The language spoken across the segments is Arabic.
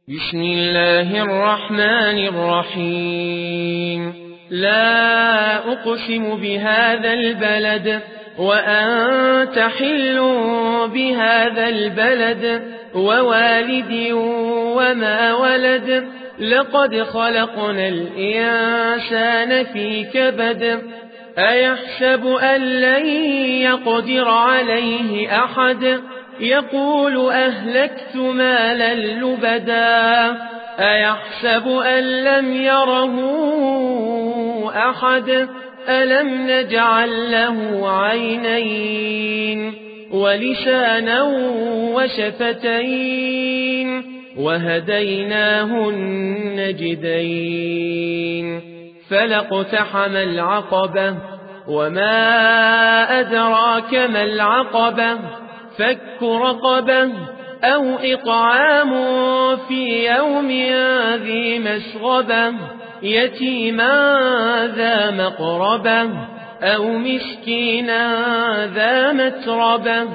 بسم الله الرحمن الرحيم. لا أقسم بهذا البلد وأنت حل بهذا البلد ووالد وما ولد. لقد خلقنا الإنسان في كبد. أيحسب أن لن يقدر عليه أحد. يقول أهلكت مالا لبدا. أيحسب أن لم يره أحد. ألم نجعل له عينين ولسانا وشفتين وهديناه النجدين. فلاقتحم العقبة وما أدراك ما العقبة. فك رقبة أو إطعام في يوم ذي مسغبة. يتيما ذا مقربة أو مسكينا ذا متربة.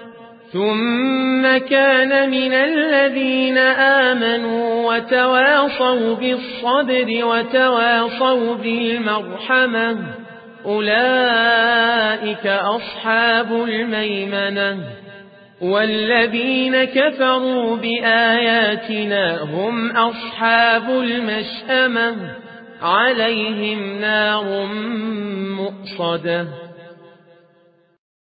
ثم كان من الذين آمنوا وتواصوا بالصبر وتواصوا بالمرحمة. أولئك أصحاب الميمنة. والذين كفروا بآياتنا هم أصحاب المشأمة. عليهم نار مؤصدة.